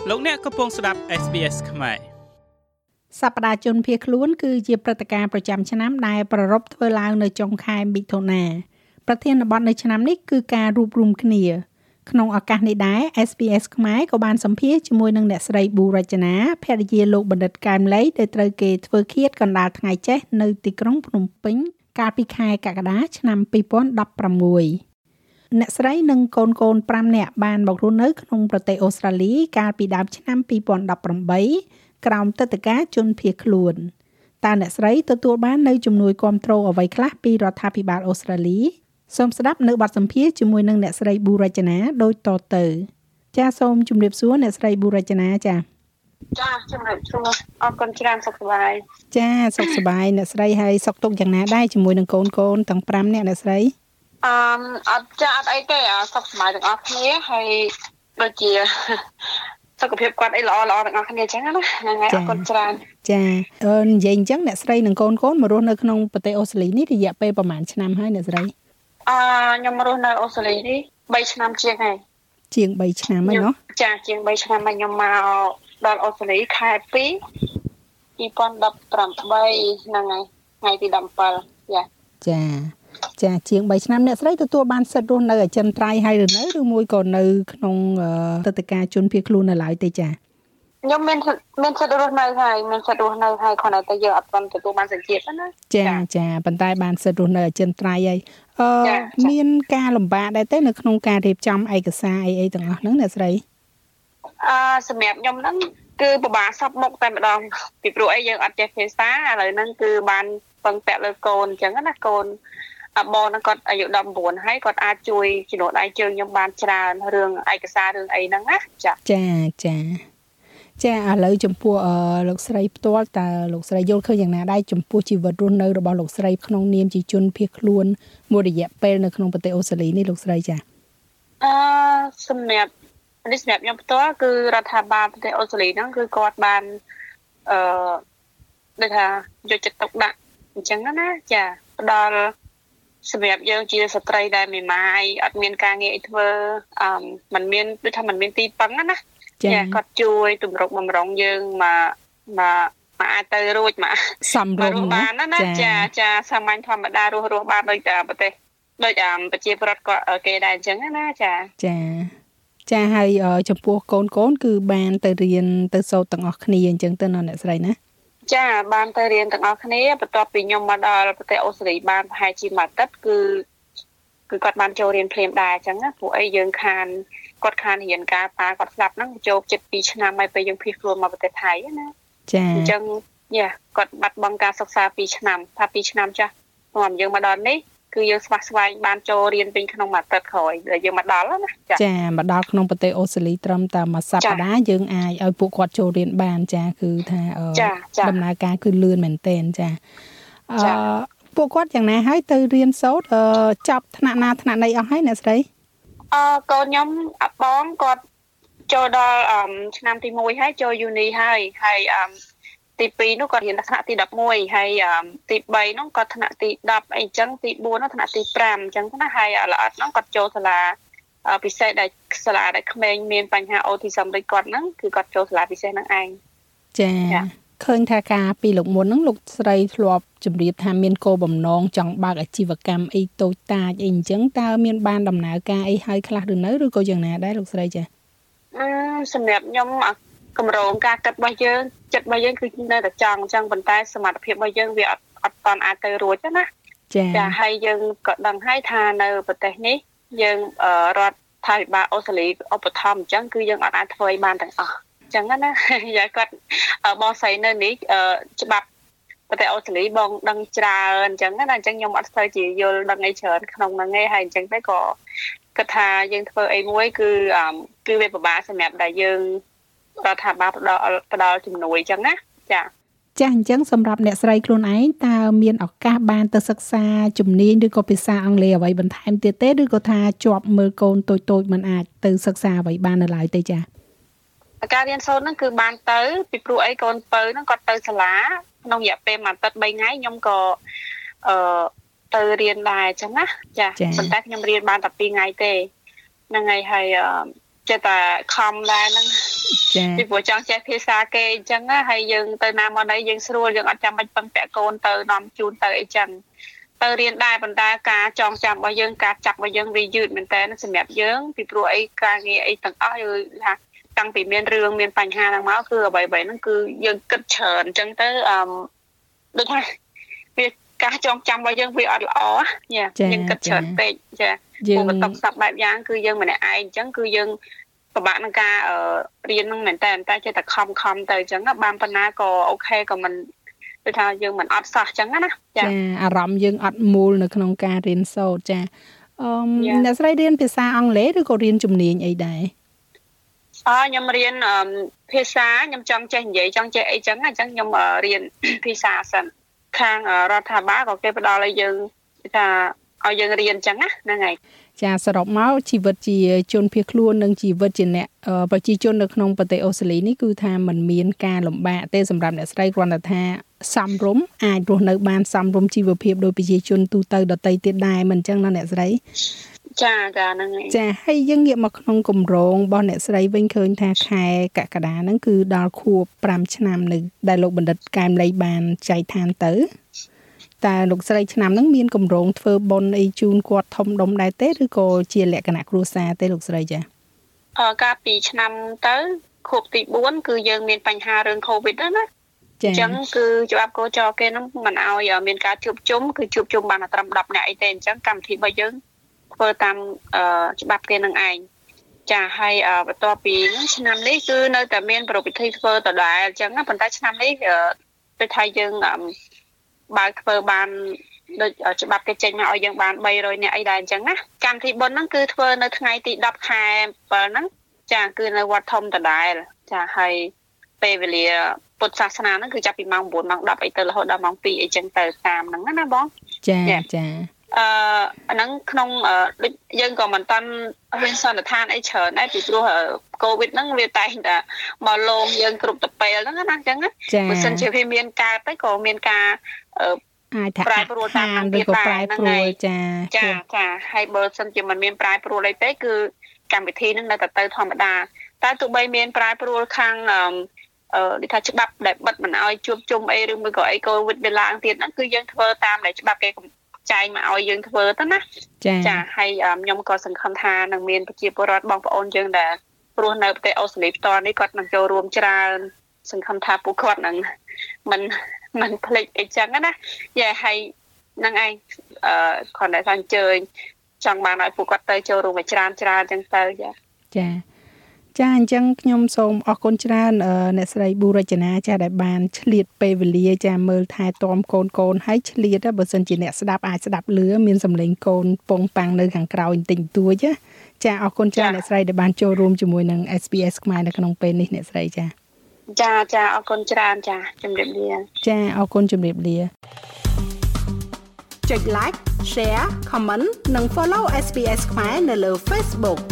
លោកអ្នកកំពុងស្ដាប់ SBS ខ្មែរសប្តាហ៍ជនភៀសខ្លួនគឺជាព្រឹត្តិការណ៍ប្រចាំឆ្នាំដែលប្រារព្ធធ្វើឡើងនៅចុងខែមិថុនាប្រធានបទនៅឆ្នាំនេះគឺការរួបរวมគ្នាក្នុងឱកាសនេះដែរ SBS ខ្មែរក៏បានសម្ភាសជាមួយនឹងអ្នកស្រីប៊ូរចនាភរិយាលោកបណ្ឌិតកែមលីដែលត្រូវគេធ្វើឃាតកណ្ដាលថ្ងៃចេះនៅទីក្រុងភ្នំពេញកាលពីខែកក្កដាឆ្នាំ2016អ្នកស្រីនិងកូន5នាក់បានមករស់នៅក្នុងប្រទេសអូស្ត្រាលីកាលពីដើមឆ្នាំ2018ក្រោមទិដ្ឋាការជនភៀសខ្លួនតើអ្នកស្រីទទួលបាននៅជំនួយគាំទ្រអ្វីខ្លះពីរដ្ឋាភិបាលអូស្ត្រាលីសូមស្ដាប់នៅបទសម្ភាសន៍ជាមួយនឹងអ្នកស្រីប៊ូរចនាដូចតទៅចាសូមជម្រាបសួរអ្នកស្រីប៊ូរចនាចាជម្រាបសួរអរគុណច្រើនសុខសប្បាយចាសុខសប្បាយអ្នកស្រីហើយសុខទុក្ខយ៉ាងណាដែរជាមួយនឹងកូនទាំង5នាក់អ្នកស្រីអត់អីទេសុខសប្បាយទាំងអស់គ្នាហើយដូចជាសុខភាពគាត់អីល្អទាំងអស់គ្នាអញ្ចឹងណាហ្នឹងហើយអរគុណច្រើនចានិយាយអញ្ចឹងអ្នកស្រីនិងកូនមករស់នៅក្នុងប្រទេសអូស្ត្រាលីនេះរយៈពេលប្រហែលឆ្នាំហើយអ្នកស្រីខ្ញុំរស់នៅអូស្ត្រាលីនេះ3ឆ្នាំជាងហើយជាង3ឆ្នាំហើយเนาะចាជាង3ឆ្នាំហើយខ្ញុំមកដល់អូស្ត្រាលីខែ2 2018ហ្នឹងហើយថ្ងៃទី17 ចាជាង3ឆ្នាំអ្នកស្រីទទួលបានសិទ្ធិរស់នៅអចិន្ត្រៃយ៍ហើយឬនៅឬមួយក៏នៅក្នុងទិដ្ឋាការជនភៀសខ្លួននៅឡើយទេចាខ្ញុំមានសិទ្ធិរស់នៅហើយគ្រាន់តែយើងអត់ទាន់ទទួលបានសញ្ជាតិណាចាប៉ុន្តែបានសិទ្ធិរស់នៅអចិន្ត្រៃយ៍ហើយមានការលំបាកដែរទេនៅក្នុងការរៀបចំឯកសារអីទាំងអស់ហ្នឹងអ្នកស្រីសម្រាប់ខ្ញុំហ្នឹងគឺពិបាកសពមុខតែម្ដងពីព្រោះអីយើងអត់ចេះភាសាឥឡូវហ្នឹងគឺបានពឹងពាក់លើកូនអញ្ចឹងណាកូនបងហ្នឹងគាត់អាយុ19ហើយគាត់អាចជួយជំនួសដៃជើងខ្ញុំបានច្រើនរឿងឯកសាររឿងអីហ្នឹងណាចាឥឡូវចំពោះលោកស្រីផ្ទាល់តើលោកស្រីយល់ឃើញយ៉ាងណាដែរចំពោះជីវិតរស់នៅរបស់លោកស្រីក្នុងនាមជាជនភៀសខ្លួនមួយរយៈពេលនៅក្នុងប្រទេសអូស្ត្រាលីនេះលោកស្រីចាសម្រាប់ខ្ញុំផ្ទាល់គឺរដ្ឋាភិបាលប្រទេសអូស្ត្រាលីហ្នឹងគឺគាត់បានដូចថាយកចិត្តទុកដាក់អញ្ចឹងណាចាផ្ដល់សម្រាប់យើងជាស្ត្រីដែលមេម៉ាយអត់មានការងារអីធ្វើมันមានដូចថាมันមានទីពឹងណាចាគាត់ជួយទម្រុកបំរុងយើងមកអាចទៅរួចមកសំរុំបានណាចាសាមញ្ញធម្មតារស់បានដូចតែប្រទេសដូចប្រជាប្រដ្ឋគាត់គេដែរអញ្ចឹងណាចាហើយចំពោះកូនគឺបានទៅរៀនទៅសូត្រទាំងអស់គ្នាអញ្ចឹងទៅអ្នកស្រីណាចាបានទៅរៀនទាំងអស់គ្នាបន្ទាប់ពីខ្ញុំមកដល់ប្រទេសអូស្ត្រាលីបានប្រហែលជាមួយអាទិត្យគឺគាត់បានចូលរៀនភ្លាមដែរអញ្ចឹងណាព្រោះអីយើងគាត់ខានរៀនការប៉ាគាត់ស្លាប់ហ្នឹងចូលចិត្ត2ឆ្នាំហើយពេលយើងភៀសខ្លួនមកប្រទេសថៃណាចាអញ្ចឹងគាត់បាត់បង់ការសិក្សា2ឆ្នាំថា2ឆ្នាំចាស់ព្រោះយើងមកដល់នេះគឺយើងស្វែងបានចូលរៀនពេញក្នុងមួយអាទិត្យក្រោយដែលយើងមកដល់ណាចាមកដល់ក្នុងប្រទេសអូស្ត្រាលីត្រឹមតែមួយសប្តាហ៍យើងអាចឲ្យពួកគាត់ចូលរៀនបានចាគឺថាដំណើរការគឺលឿនមែនទែនចាពួកគាត់យ៉ាងណាហើយទៅរៀនសូត្រចប់ថ្នាក់ណាថ្នាក់ណីអស់ហើយអ្នកស្រីកូនខ្ញុំបងគាត់ចូលដល់ឆ្នាំទី1ហើយចូលយូនីហើយទី2នោះគាត់រៀនថ្នាក់ទី11ហើយទី3នោះគាត់ថ្នាក់ទី10អីចឹងទី4នោះថ្នាក់ទី5អញ្ចឹងណាហើយល្អិតនោះគាត់ចូលសាលាពិសេសដែលសាលាដែលក្មេងមានបញ្ហា autism ដូចគាត់ហ្នឹងគឺគាត់ចូលសាលាពិសេសហ្នឹងឯងចាឃើញថាការពីលោកមុនហ្នឹងលោកស្រីធ្លាប់ជម្រាបថាមានគោលបំណងចង់បើកអាជីវកម្មអីតូចតាចអីអញ្ចឹងតើមានបានដំណើរការអីហើយខ្លះឬនៅឬក៏យ៉ាងណាដែរលោកស្រីចាសម្រាប់ខ្ញុំកម្រងការគិតរបស់យើងចិត្តរបស់យើងគឺនៅតែចង់អញ្ចឹងប៉ុន្តែសមត្ថភាពរបស់យើងវាអត់តាន់អាចទៅរួចណាចាហើយយើងក៏ដឹងហើយថានៅប្រទេសនេះយើងរដ្ឋាភិបាលអូស្ត្រាលីឧបត្ថម្ភអញ្ចឹងគឺយើងអត់អាចធ្វើឲ្យបានទាំងអស់អញ្ចឹងណាយាយគាត់បងស្រីនៅនេះច្បាប់ប្រទេសអូស្ត្រាលីបងដឹងច្រើនអញ្ចឹងណាអញ្ចឹងខ្ញុំអត់ស្គាល់ជាយល់ដឹងអីច្រើនក្នុងហ្នឹងឯងហើយអញ្ចឹងទៅក៏គិតថាយើងធ្វើអីមួយគឺវាពិបាកសម្រាប់ដែលយើងរដ្ឋាភិបាលផ្ដល់ជំនួយអញ្ចឹងណាចាអញ្ចឹងសម្រាប់អ្នកស្រីខ្លួនឯងតើមានឱកាសបានទៅសិក្សាជំនាញឬក៏ភាសាអង់គ្លេសអ្វីបន្ថែមទៀតទេឬក៏ថាជាប់មើលកូនតូចមិនអាចទៅសិក្សាអ្វីបាននៅឡើយទេចាការរៀនសូត្រហ្នឹងគឺបានទៅពីព្រោះអីកូនពៅហ្នឹងគាត់ទៅសាលាក្នុងរយៈពេលមួយអាទិត្យ3ថ្ងៃខ្ញុំក៏ទៅរៀនដែរអញ្ចឹងណាចាប៉ុន្តែខ្ញុំរៀនបានតែ2ថ្ងៃទេហ្នឹងហើយចេះតែខំដែរហ្នឹងចា៎ពីព្រោះចង់ចេះភាសាគេអញ្ចឹងហើយយើងទៅណាមកណីយើងស្រួលយើងអត់ចាំបាច់ពឹងពាក់កូនទៅនាំជូនទៅអីចឹងទៅរៀនដែរប៉ុន្តែការចងចាំរបស់យើងការចាប់របស់យើងវាយឺតមែនតើសម្រាប់យើងពីព្រោះអីការងារអីទាំងអស់គឺថាតាំងពីមានរឿងមានបញ្ហាហ្នឹងមកគឺអ្វីៗហ្នឹងគឺយើងគិតច្រើនអញ្ចឹងទៅដូចថាវាការចងចាំរបស់យើងវាអត់ល្អយើងគិតច្រើនពេកចាពួកបន្ទប់ស្ដាប់បែបយ៉ាងគឺយើងម្នាក់ឯងអញ្ចឹងគឺយើងពិបាកនឹងការរៀនហ្នឹងមែនតើតែចេះតែខំទៅអញ្ចឹងបានប៉ុណ្ណាក៏អូខេក៏មិនដូចថាយើងមិនអត់សោះអញ្ចឹងណាចាអារម្មណ៍យើងអត់មូលនៅក្នុងការរៀនសូត្រចាអ្នកស្រីរៀនភាសាអង់គ្លេសឬក៏រៀនជំនាញអីដែរខ្ញុំរៀនភាសាខ្ញុំចង់ចេះនិយាយចង់ចេះអីចឹងខ្ញុំរៀនភាសាសិនខាងរដ្ឋាភិបាលក៏គេផ្ដល់ឲ្យយើងថាឲ្យយើងរៀនចឹងណាហ្នឹងហើយចាសរុបមកជីវិតជាជនភៀសខ្លួននិងជីវិតជាអ្នកប្រជាជននៅក្នុងប្រទេសអូស្ត្រាលីនេះគឺថាมันមានការលំបាកទេសម្រាប់អ្នកស្រីគ្រាន់តែថាសមរម្យអាចរស់នៅបានសមរម្យជីវភាពដោយប្រជាជនទូទៅដទៃទៀតដែរមិនអញ្ចឹងណាអ្នកស្រីចាហ្នឹងហើយចាហើយយើងងាកមកក្នុងគម្រោងរបស់អ្នកស្រីវិញឃើញថាខែកក្កដាហ្នឹងគឺដល់ខួប5ឆ្នាំនៅដែលលោកបណ្ឌិតកែមលីបានចែកឋានទៅតើលោកស្រីឆ្នាំហ្នឹងមានគម្រោងធ្វើបុណ្យអីជូនគាត់ធំដុំដែរទេឬក៏ជាលក្ខណៈគ្រួសារទេលោកស្រីចាកាលពីឆ្នាំទៅខួបទី4គឺយើងមានបញ្ហារឿង COVID ហ្នឹងណាអញ្ចឹងគឺច្បាប់កោចគេហ្នឹងមិនឲ្យមានការជួបជុំគឺជួបជុំបានតែត្រឹម10នាក់អីទេអញ្ចឹងកម្មវិធីរបស់យើងធ្វើតាមច្បាប់គេនឹងឯងចាហើយបន្ទាប់ពីឆ្នាំនេះគឺនៅតែមានប្រពៃពិធីធ្វើដដែលអញ្ចឹងប៉ុន្តែឆ្នាំនេះដូចថាយើងបើធ្វើបានដូចច្បាប់គេចេញមកឲ្យយើងបាន300នាក់អីដែរអញ្ចឹងណាកម្មវិធីបុណ្យហ្នឹងគឺធ្វើនៅថ្ងៃទី10ខែ7ហ្នឹងចាគឺនៅវត្តធំដដែលចាហើយពេលវេលាពុទ្ធសាសនាហ្នឹងគឺចាប់ពីម៉ោង9ម៉ោង10អីទៅរហូតដល់ម៉ោង2អីចឹងទៅតាមហ្នឹងណាបងចាអាហ្នឹងក្នុងដូចយើងក៏មិនតាន់មានសន្និដ្ឋានអីច្រើនដែរពីព្រោះកូវីដហ្នឹងវាតែងតែមកលងយើងគ្រប់ទៅពេលហ្នឹងណាអញ្ចឹងបើសិនជាវាមានកើតទៅក៏មានការអាចប្រែប្រួលតាមនឹងទៀតប្រែប្រួលចាហើយបើសិនជាមិនមានប្រែប្រួលអីទេគឺកម្មវិធីហ្នឹងនៅតែទៅធម្មតាតែទោះបីមានប្រែប្រួលខាងដូចថាច្បាប់ដែលបិទមិនឲ្យជួបជុំអីឬមួយក៏អីកូវីដវាឡើងទៀតហ្នឹងគឺយើងធ្វើតាមដែលច្បាប់គេចែងមកឲ្យយើងធ្វើទៅណាចាហើយខ្ញុំក៏សង្ឃឹមថានឹងមានប្រជាពលរដ្ឋបងប្អូនយើងដែលរស់នៅប្រទេសអូស្ត្រាលីផ្ទាល់នេះគាត់នឹងចូលរួមច្រើនសង្ឃឹមថាពួកគាត់នឹងមិនភ្លេចអីចឹងណាយ៉ាហើយហ្នឹងឯងគាត់តែថាអញ្ជើញចង់បានឲ្យពួកគាត់ទៅចូលរួមឲ្យច្រើនចឹងទៅចាអញ្ចឹងខ្ញុំសូមអរគុណច្រើនអ្នកស្រីប៊ូរចនាចាដែលបានឆ្លៀតពេលវេលាចាមើលថែទាំកូនហើយឆ្លៀតបើសិនជាអ្នកស្ដាប់អាចស្ដាប់លឺមានសំឡេងកូនពងប៉ាំងនៅខាងក្រោយបន្តិចបន្តួចចាអរគុណច្រើនអ្នកស្រីដែលបានចូលរួមជាមួយនឹង SBS ខ្មែរនៅក្នុងពេលនេះអ្នកស្រីចាអរគុណច្រើនចាជំរាបលាចាអរគុណជំរាបលាចុច like share comment និង follow SBS ខ្មែរនៅលើ Facebook